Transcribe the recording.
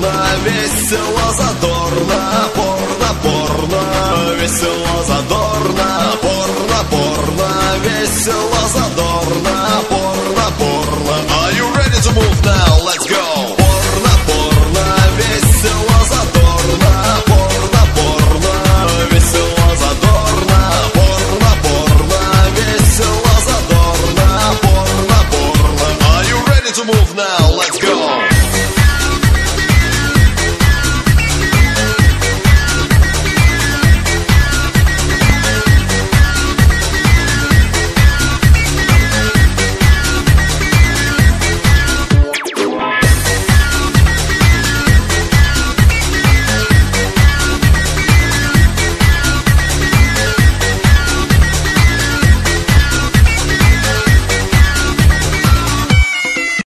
весело, задорно, порно, порно, весело, задорно, порно, порно, весело, задорно, порно, порно. Are you ready to move now? Let's go! Порно, порно, весело, задорно, порно, порно, весело, задорно, порно, порно, весело, задорно, порно, порно. Are you ready to move now? Let's go!